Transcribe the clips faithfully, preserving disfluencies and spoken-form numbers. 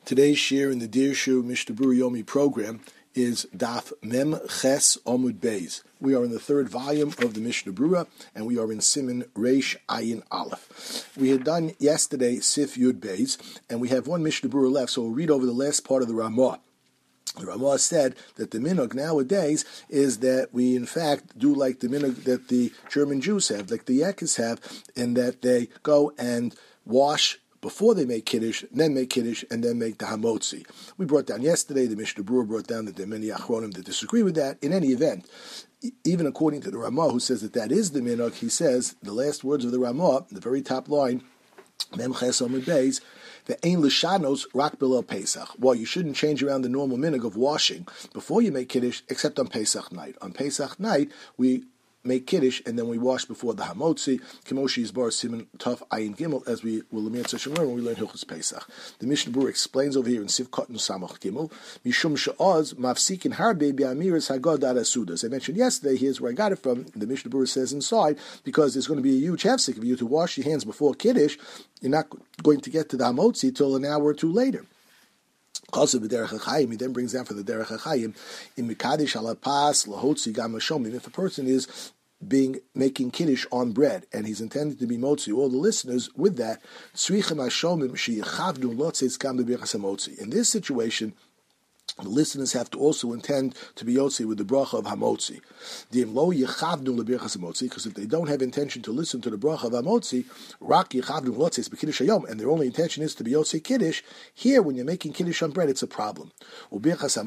Today's share in the Dirshu Mishnah Berurah Yomi program is Daf Mem Ches Amud Beis. We are in the third volume of the Mishnah Berurah, and we are in Siman Reish Ayin Aleph. We had done yesterday Sif Yud Beis, and we have one Mishnah Berurah left, so we'll read over the last part of the Ramah. The Ramah said that the minhag nowadays is that we, in fact, do like the minhag that the German Jews have, like the Yekkes have, and that they go and wash before they make Kiddush, then make Kiddush, and then make the Hamotzi. We brought down yesterday, the Mishnah Berurah brought down that there are many Achronim that disagree with that. In any event, even according to the Ramah, who says that that is the minhag, he says, the last words of the Ramah, the very top line, Mem Ches Amud Beis, the Ein L'Shanos Rak Below Pesach. Well, you shouldn't change around the normal minhag of washing before you make Kiddush, except on Pesach night. On Pesach night, we make Kiddush, and then we wash before the Hamotzi, Kemoshi Yisbar Siman Tov Ayin Gimel, as we will learn when we learn Hilchos Pesach. The Mishnah Berurah explains over here in Sivkot and Samach Gimel, Mishum She'oz Mafsikin Harbe Bi'amiras Hagod Ad Asuda. As I mentioned yesterday, here's where I got it from. The Mishnah Berurah says inside, because there's going to be a huge hefsek of you to wash your hands before Kiddush, you're not going to get to the Hamotzi till an hour or two later. Also, the Derech HaChaim, he then brings down for the Derech HaChaim, in Mikadish Alapas Lahotzi Gam Hashomim. If a person is being making Kiddush on bread, and he's intended to be Motzi, all the listeners with that, in this situation, the listeners have to also intend to be Yotzi with the bracha of Hamotzi. Because if they don't have intention to listen to the bracha of Hamotzi, and their only intention is to be Yotzi Kiddush, here when you're making Kiddush on bread, it's a problem. And they're going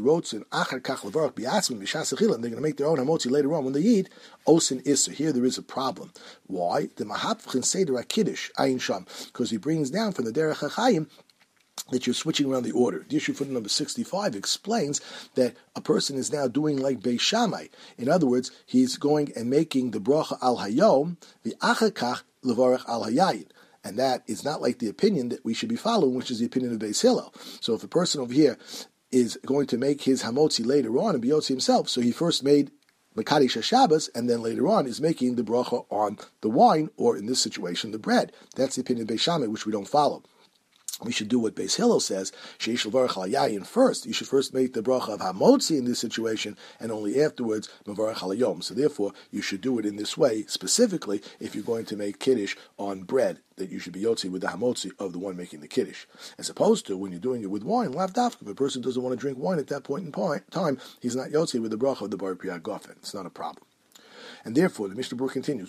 to make their own Hamotzi later on when they eat. Osin Isser. Here there is a problem. Why? The Mahapchin Seder Kiddush Ayin Sham, because he brings down from the Derech HaChaim that you're switching around the order. The issue footnote number sixty-five explains that a person is now doing like Beis Shammai. In other words, he's going and making the bracha al hayom, the achakach levarach al hayayin. And that is not like the opinion that we should be following, which is the opinion of Beis Hillel. So if a person over here is going to make his hamotzi later on and be yotzi himself, so he first made Mekadesh Shabbos, and then later on is making the bracha on the wine, or in this situation, the bread. That's the opinion of Beis Shammai, which we don't follow. We should do what Beis Hillel says, Sheish Levarach al Yayin first. You should first make the bracha of Hamotzi in this situation, and only afterwards, Mevarach al Yom. So therefore, you should do it in this way, specifically if you're going to make Kiddush on bread, that you should be Yotzi with the Hamotzi of the one making the Kiddush. As opposed to when you're doing it with wine, Lav Dafka, if a person doesn't want to drink wine at that point in time, he's not Yotzi with the bracha of the Bar Priyah Gofen. It's not a problem. And therefore, the Mishnah Berurah continues.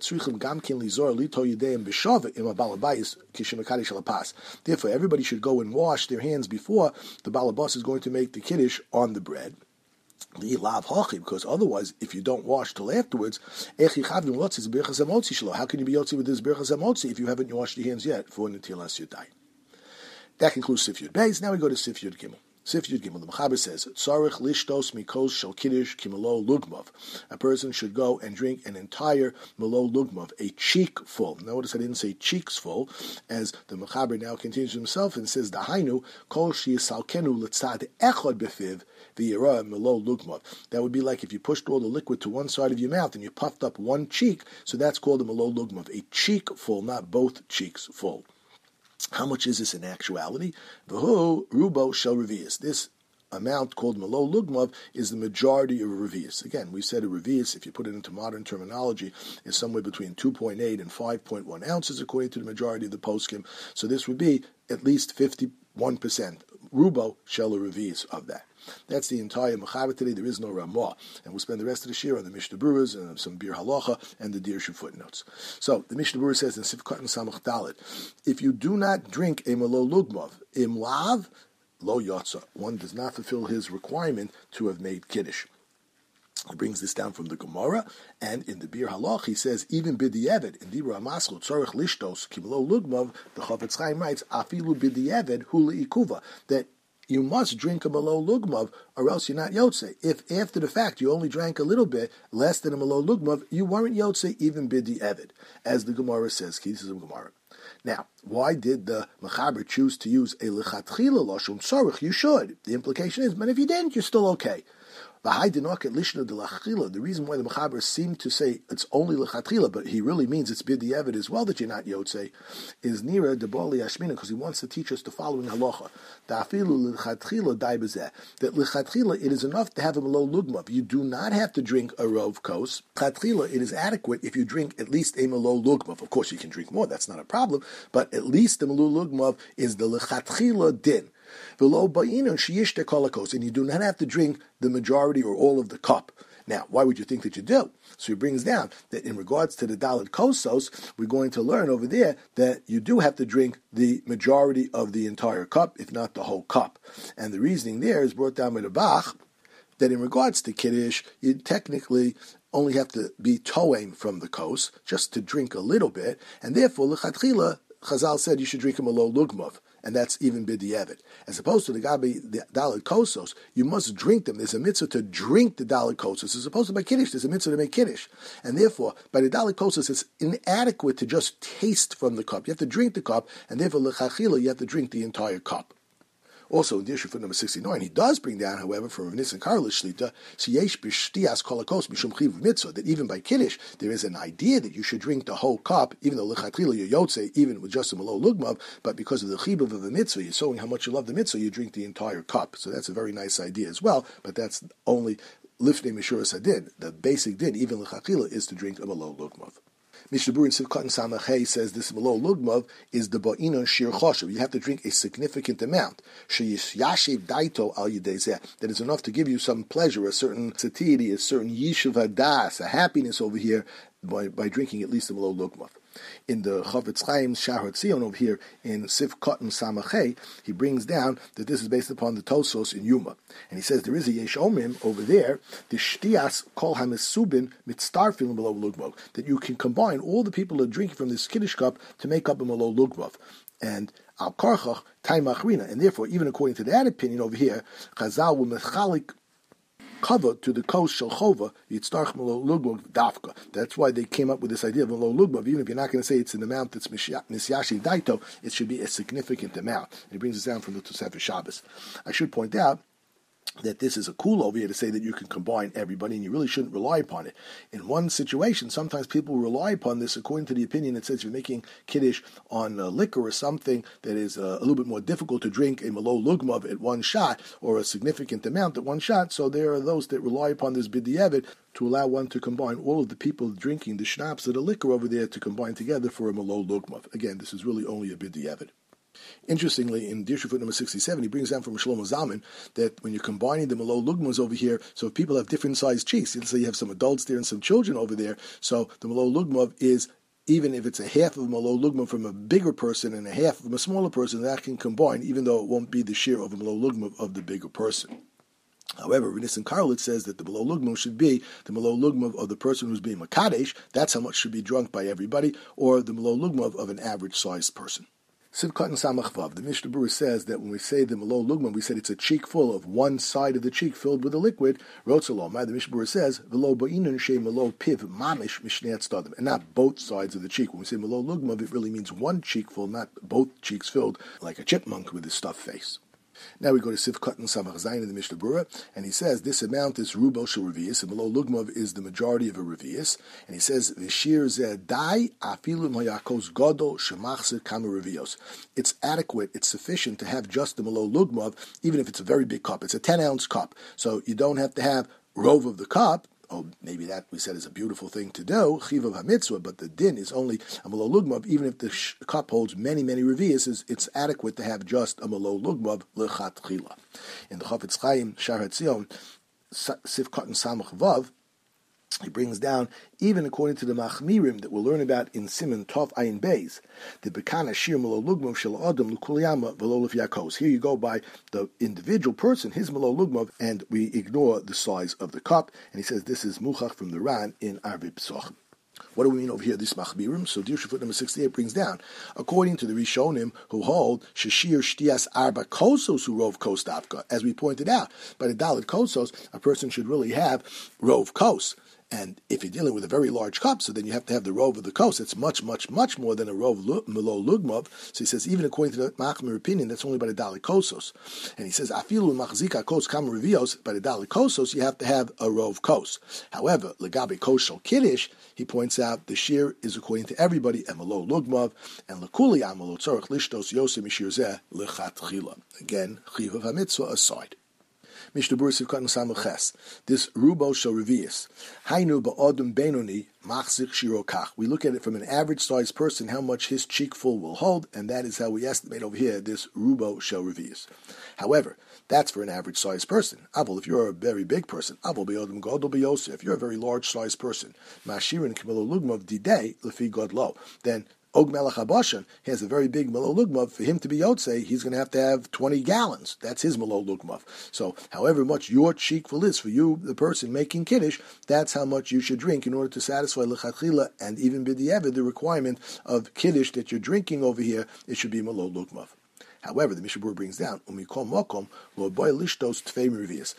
Therefore, everybody should go and wash their hands before the balabas is going to make the kiddush on the bread. Because otherwise, if you don't wash till afterwards, how can you be yotzi with this birchas hamotzi if you haven't washed your hands yet for netilas yudai? That concludes Sif Yud Beis. Now we go to Sif Yud Gimel. Sif Yud Gimel, the Mechaber says, Tzarech lishtos mikos shel kiddush kimelo lugmav. A person should go and drink an entire melo lugmav, a cheek full. Notice I didn't say cheeks full, as the Mechaber now continues himself and says, Dahainu kol sheyisalkenu letzad echad befiv v'yira melo lugmav. That would be like if you pushed all the liquid to one side of your mouth and you puffed up one cheek, so that's called a melo lugmav, a cheek full, not both cheeks full. How much is this in actuality? V'hu rubo shel revius. This amount called malo lugmav is the majority of a revius. Again, we said a revius, if you put it into modern terminology, is somewhere between two point eight and five point one ounces, according to the majority of the poskim. So this would be at least fifty-one percent. Rubo shel revius of that. That's the entire Mechaber today. There is no Ramah. And we'll spend the rest of the shir on the Mishnah Berurahs and some Bir Halacha and the Dirshu footnotes. So, the Mishnah Berurah says in Sivkot and Samach Dalet, if you do not drink a Malo Lugmav, im lav, lo yotza. One does not fulfill his requirement to have made Kiddush. He brings this down from the Gemara, and in the Bir Halach he says, even b'di'eved, in Dibra Amaschot, tzorech lishtos, kimlo lugmav, the Chofetz Chaim writes, afilu b'di'eved, hu le'ikuva, that you must drink a malo lugmav, or else you're not yotze. If after the fact you only drank a little bit, less than a malo lugmav, you weren't yotze even b'di'eved, as the Gemara says. This is a Gemara. Now, why did the Mechaber choose to use a lechatchila lashon tzorech? You should. The implication is, but if you didn't, you're still okay. The reason why the Mechaber seemed to say it's only lechatchila, but he really means it's b'diavad as well that you're not yotzei, is nira debali ashmina, because he wants to teach us the following halacha: da'afilu lechatchila dai bezeh. That lechatchila it is enough to have a malo lugmav. You do not have to drink a rov kos. Lechatchila it is adequate if you drink at least a malo lugmav. Of course, you can drink more; that's not a problem. But at least the malo lugmav is the lechatchila din. And you do not have to drink the majority or all of the cup. Now, why would you think that you do? So he brings down that in regards to the Dalit Kosos, we're going to learn over there that you do have to drink the majority of the entire cup, if not the whole cup. And the reasoning there is brought down by the Bach, that in regards to Kiddush, you technically only have to be toem from the kos, just to drink a little bit, and therefore, l'chatchila, Chazal said you should drink a malo lugmav, and that's even b'diavad. As opposed to the gabi the dalit kosos, you must drink them. There's a mitzvah to drink the dalit kosos. As opposed to by kiddush, there's a mitzvah to make kiddush. And therefore, by the dalit kosos, it's inadequate to just taste from the cup. You have to drink the cup, and therefore, l'chachila, you have to drink the entire cup. Also, in the issue for number sixty-nine, he does bring down, however, from Rav Nissen Karlish Shlita, Siyesh b'shtias kolakos mishum chiv mitzvah, that even by Kiddush, there is an idea that you should drink the whole cup, even though l'chatchila you're yotze, even with just a malo lugmav, but because of the chibuv of the mitzvah, you're showing how much you love the mitzvah, you drink the entire cup. So that's a very nice idea as well, but that's only lifnei mishuras hadin. The basic din, even l'chatchila, is to drink a malo lugmav. Mishnah Berurah in Sivkot and Samachay says this malo lugmav is the ba'inon shir choshev. You have to drink a significant amount. Sheyishyashiv daito al yidei zeh. That is enough to give you some pleasure, a certain satiety, a certain yishuv hadas, a happiness over here by, by drinking at least a malo lugmav. In the Chavetz Chaim Shahar Tzion over here in Sivkot and Samachay, he brings down that this is based upon the Tosos in Yuma. And he says there is a Yesh Omrim over there, the Shtias Kol HaMesubin Mitztarfil Malo Lugmav, that you can combine all the people that are drinking from this Kiddush cup to make up a Malo Lugmav. And Al Karchach Taimachrina. And therefore, even according to that opinion over here, Chazal will mechalik cover to the kos shel chova yitztarch malo lugmav dafka. That's why they came up with this idea of malo lugmav. Even if you're not going to say it's an amount that's misyashi daito, it should be a significant amount. And he brings us down from the Tosefes Shabbos. I should point out that this is a cool over here to say that you can combine everybody, and you really shouldn't rely upon it. In one situation, sometimes people rely upon this according to the opinion that says you're making kiddush on uh, liquor or something that is uh, a little bit more difficult to drink a malo lugmav at one shot, or a significant amount at one shot. So there are those that rely upon this b'diavad to allow one to combine all of the people drinking the schnapps or the liquor over there to combine together for a malo lugmav. Again, this is really only a b'diavad. Interestingly, in Dirshu foot number sixty-seven, he brings down from Shlomo Zalman that when you're combining the malo lugmas over here, so if people have different sized cheeks, let's say you have some adults there and some children over there, so the malo lugmav is, even if it's a half of a malo lugma from a bigger person and a half from a smaller person, that can combine, even though it won't be the share of a malo lugma of the bigger person. However, Rav Nissen Karlitz says that the malo lugma should be the malo lugma of the person who's being makadesh, that's how much should be drunk by everybody, or the malo lugma of an average sized person. Sivkot and Samach Vav, the Mishnah Berurah says that when we say the malo lugma, we said it's a cheek full of one side of the cheek filled with a liquid. Rotzalom, the Mishnah Berurah says v'lo ba'inun she malo piv mamish mishnei tzdadim, and not both sides of the cheek. When we say malo lugma, it really means one cheek full, not both cheeks filled, like a chipmunk with his stuffed face. Now we go to Sivkot and Samach Zayin in the Mishnah Berurah, and he says this amount is rubo shel revius, and malo lugmav is the majority of a revius, and he says v'shir zeh dai afilu mayakos godol shemachzer kama revios. It's adequate, it's sufficient to have just the malo lugmav, even if it's a very big cup. It's a ten ounce cup, so you don't have to have rove of the cup. Oh, maybe that we said is a beautiful thing to do, chivav hamitzvah, but the din is only a malo lugmav. Even if the sh- cup holds many, many revius, it's adequate to have just a malo lugmav lechatchila. In the Chavetz Chaim Shahar Tzion, Sivkot and Samach Vav, he brings down, even according to the Machmirim that we'll learn about in Siman Tov Ayin Beis, the Bekana Shir Malo Lugmav Shel Adam L'Kuliyama V'Lo Lef Yakos. Here you go by the individual person, his Malo Lugmav, and we ignore the size of the cup. And he says this is Muchach from the Ran in Arvi Psochim. What do we mean over here, this Machmirim? So Dirshu foot number sixty-eight brings down, according to the Rishonim who hold Shashir Shtias Arba Kosos who rove Kos Dafka. As we pointed out, by the Dalit Kosos, a person should really have rove Kos. And if you're dealing with a very large cup, so then you have to have the rov of the kos. It's much, much, much more than a rov melo lugmov. So he says, even according to the Machmir opinion, that's only by the dali kosos. And he says, afilu machzika kos kam revios, by the dali kosos, you have to have a rov kos. However, legabe kos shel kiddush, he points out the shear is according to everybody, and melo lugmov, and lekuli amelo tzorach lishtos yosem mishir zeh lechatchila. Again, chiv of hamitzvah aside. Mishnah Berurah Sivkat Samuches. This rubo shel revius. Hainu ba'odum benoni machzik shirokach. We look at it from an average sized person, how much his cheek full will hold, and that is how we estimate over here this rubo shel revius. However, that's for an average sized person. Avol, if you're a very big person, avol be'odum godol be'yosef. If you're a very large sized person, mashirin kimelo lugmav didei lefi godlo. Then Og Melech HaBashan has a very big Melo Lugmav. For him to be Yotzei, he's going to have to have twenty gallons. That's his Melo Lugmav. So, however much your cheekful is for you, the person making Kiddush, that's how much you should drink in order to satisfy L'Chatchila and even B'di'evid, the requirement of Kiddush that you're drinking over here, it should be Melo Lugmav. However, the Mishnah Berurah brings down, Umikol Mokom, Lo Boy Lishtos Tfei Revius.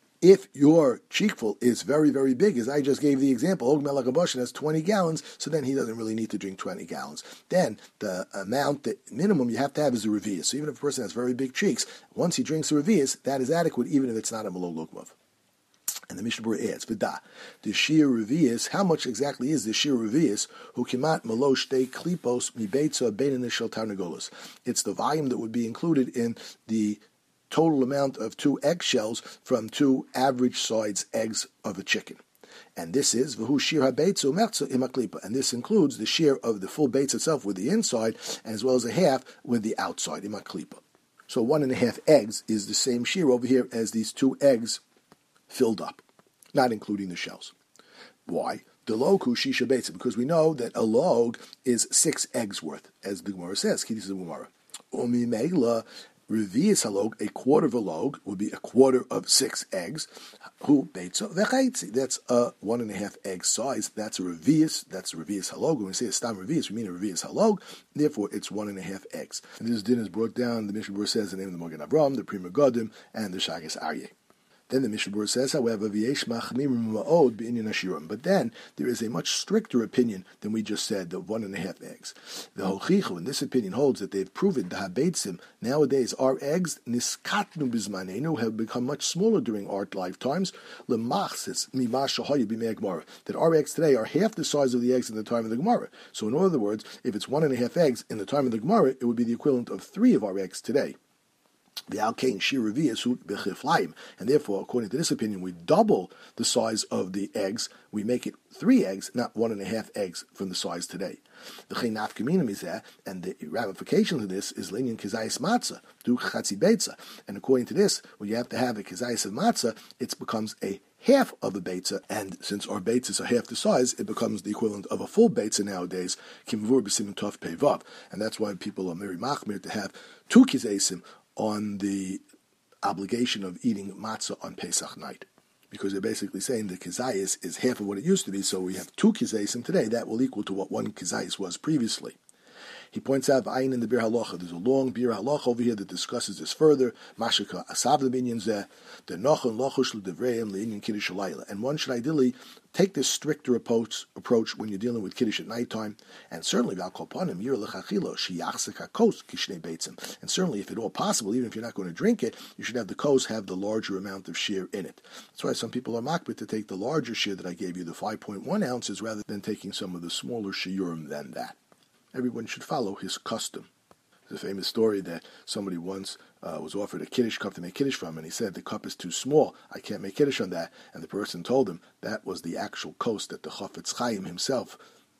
If your cheekful is very, very big, as I just gave the example, Og Melech HaBashan has twenty gallons, so then he doesn't really need to drink twenty gallons. Then the amount, the minimum you have to have is a revius. So even if a person has very big cheeks, once he drinks a revius, that is adequate, even if it's not a Melo Lugmav. And the Mishnah Berurah adds, V'da, the sheer revius, how much exactly is the sheer revius, who kimat malo shtei klipos mi beitza beinin shel tarnagolos. It's the volume that would be included in the total amount of two eggshells from two average-sized eggs of a chicken. And this is v'hu shir habeitzu mertza imaklipa, and this includes the shear of the full beitz itself with the inside, as well as a half with the outside imaklipa. So one and a half eggs is the same shear over here as these two eggs filled up, not including the shells. Why? The logu shisha beitza, because we know that a log is six eggs worth, as the Gemara says. Kiddush the Gemara. Umi meila. Revius halog, a quarter of a log, would be a quarter of six eggs. Who beitza v'chaitzi? That's a one and a half egg size. That's a revius. That's a revius halog. When we say a stam revius, we mean a revius halog. Therefore, it's one and a half eggs. And this din is brought down. The Mishnah Berurah says the name of the Magen Avraham, the Pri Megadim, and the Shagas Aryeh. Then the Mishnah Berurah says, however, v'yesh machmirim ma'od b'inyan hashirim. But then there is a much stricter opinion than we just said, of one and a half eggs. The hochichu, in this opinion, holds that they've proven the habeitzim nowadays our eggs niskatnu bizmanenu have become much smaller during our lifetimes. Lemachsis mimasha hayu b'mei Gemara, that our eggs today are half the size of the eggs in the time of the Gemara. So in other words, if it's one and a half eggs in the time of the Gemara, it would be the equivalent of three of our eggs today. The alkain shir revius bechiflaim, and therefore, according to this opinion, we double the size of the eggs. We make it three eggs, not one and a half eggs from the size today. The chinaf kaminim is there, and the ramification of this is linyan kizayis matzah do chatzi beitza. And according to this, when you have to have a kizayis of matzah, it becomes a half of a beitza, and since our beitzas are half the size, it becomes the equivalent of a full beitza nowadays, kimvur b'simin tov peivav, and that's why people are very machmir to have two kizaysim on the obligation of eating matzah on Pesach night, because they're basically saying the kizayis is half of what it used to be, so we have two kizayisim today, that will equal to what one kizayis was previously. He points out V'ayin in the Bir Halacha. There's a long Bir Halacha over here that discusses this further. Mashaka asav the binyan zeh, the nochon lochush l'devreim le'inyan kiddush halayla. And one should ideally take this stricter approach, approach when you're dealing with kiddush at nighttime. And certainly v'al kol panim yir lechachilo sheyachzik hakos kishnei beitzim. And certainly, if at all possible, even if you're not going to drink it, you should have the kos have the larger amount of shear in it. That's why some people are makbid to take the larger shear that I gave you, the five point one ounces, rather than taking some of the smaller shiurim than that. Everyone should follow his custom. There's a famous story that somebody once uh, was offered a kiddush cup to make kiddush from, and he said, the cup is too small, I can't make kiddush on that. And the person told him that was the actual kos that the Chafetz Chaim himself,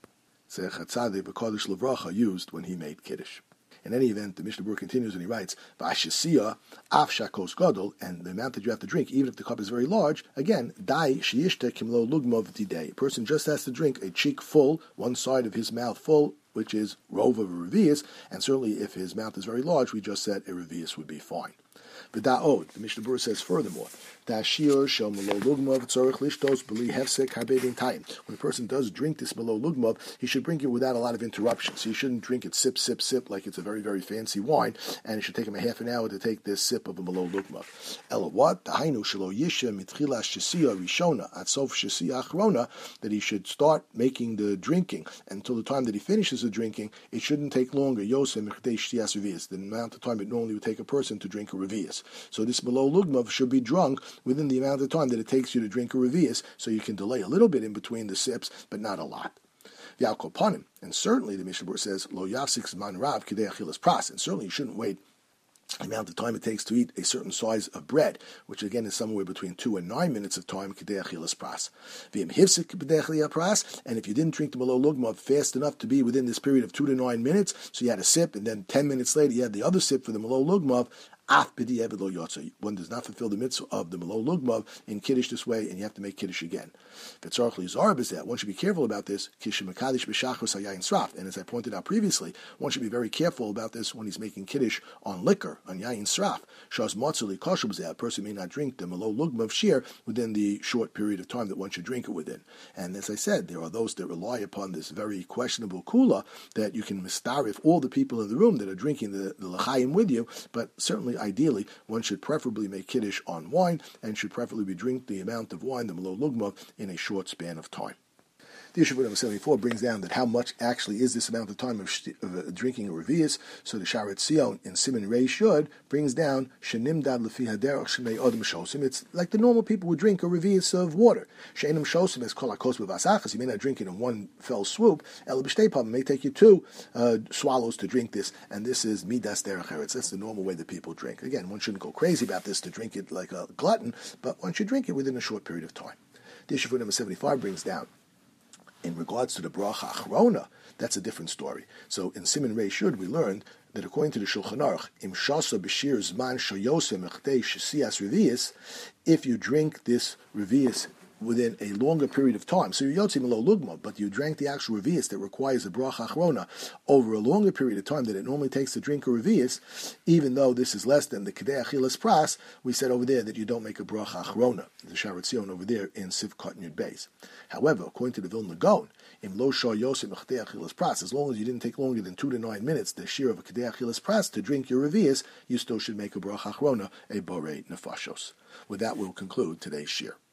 Zecher Tzaddik B'Kodesh Levracha, used when he made kiddush. In any event, the Mishnah Berurah continues and he writes, V'ashesiya af shakos gadol, and the amount that you have to drink, even if the cup is very large, again, dai sheyishte kimlo lugmov didei. A person just has to drink a cheek full, one side of his mouth full, which is rova revius, and certainly if his mouth is very large, we just said a revius would be fine. But da'od, the Mishnah Berurah says furthermore, da'ashir shel malo lugmav tzorich lishtos b'li hefsek harbedin time. When a person does drink this malo lugmav, he should drink it without a lot of interruptions. So you shouldn't drink it sip, sip, sip like it's a very, very fancy wine, and it should take him a half an hour to take this sip of a malo lugmav. Ela what? Dahainu shelo yisha mitchila shesiya rishona at sof shesiya achrona, that he should start making the drinking until the time that he finishes the drinking. It shouldn't take longer. Yosem mechdei shtiyas revius, the amount of time it normally would take a person to drink a revius. So this malo lugmav should be drunk within the amount of time that it takes you to drink a revius, so you can delay a little bit in between the sips, but not a lot. V'alkopanim, and certainly the Mishnah Berurah says lo yafsik zman rav kidei achilas pras, and certainly you shouldn't wait the amount of time it takes to eat a certain size of bread, which again is somewhere between two and nine minutes of time, kidei achilas pras. V'im hivsik kidei achilas pras, and if you didn't drink the malo lugmav fast enough to be within this period of two to nine minutes, so you had a sip, and then ten minutes later you had the other sip for the malo lugmav, one does not fulfill the mitzvah of the malo lugmav in kiddush this way, and you have to make kiddush again. One should be careful about this. And as I pointed out previously, one should be very careful about this when he's making kiddush on liquor, on yayin sraf. A person may not drink the malo lugmav shir within the short period of time that one should drink it within. And as I said, there are those that rely upon this very questionable kula that you can mistarif all the people in the room that are drinking the, the l'chaim with you, but certainly ideally, one should preferably make kiddush on wine and should preferably be drink the amount of wine, the malo lugmav, in a short span of time. The issue of number seventy-four brings down that how much actually is this amount of time of, sh- of uh, drinking a revius. So the Sharet Sion in Siman Rei Shud brings down shenim dad lefi haderach shemei odem shosim. It's like the normal people would drink a revius of water. Sheinim shosim es kol hakos b'vasachas. You may not drink it in one fell swoop. El b'shtei pam may take you two uh, swallows to drink this, and this is midas derech eretz. That's the normal way that people drink. Again, one shouldn't go crazy about this to drink it like a glutton, but one should drink it within a short period of time. The issue of number seventy-five brings down, in regards to the bracha achrona, that's a different story. So in Siman Rei Shud, we learned that according to the Shulchan Aruch, im shasa b'shir zman shayosem echdei shesias revius, if you drink this revius within a longer period of time, so you're yotzim lo lugma, but you drank the actual revius that requires a bracha achrona over a longer period of time that it normally takes to drink a revius, even though this is less than the kidei achilas pras, we said over there that you don't make a bracha achrona, the Sharet Sion over there in Sivkot Yud Beis. However, according to the Vilna Gaon, im lo shah yosem kidei achilas pras, as long as you didn't take longer than two to nine minutes, the shear of a kidei achilas pras, to drink your revius, you still should make a bracha achrona, a borei nefashos. With that, we'll conclude today's shir.